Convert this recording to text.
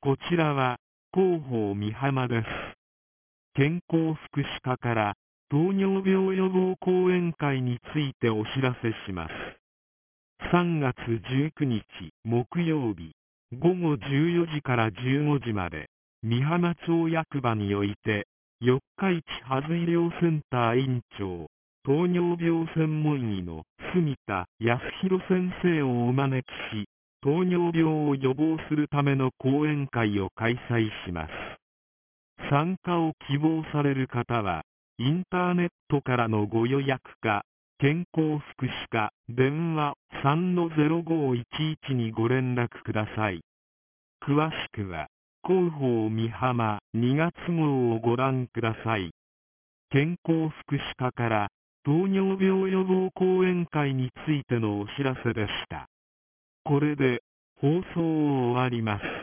こちらは、広報美浜です。健康福祉課から、糖尿病予防講演会についてお知らせします。3月19日木曜日、午後14時から15時まで、美浜町役場において、四日市ハズ医療センター院長、糖尿病専門医の住田康弘先生をお招きし、糖尿病を予防するための講演会を開催します。参加を希望される方は、インターネットからのご予約か、健康福祉課電話 3-0511 にご連絡ください。詳しくは、広報美浜2月号をご覧ください。健康福祉課から、糖尿病予防講演会についてのお知らせでした。これで、放送を終わります。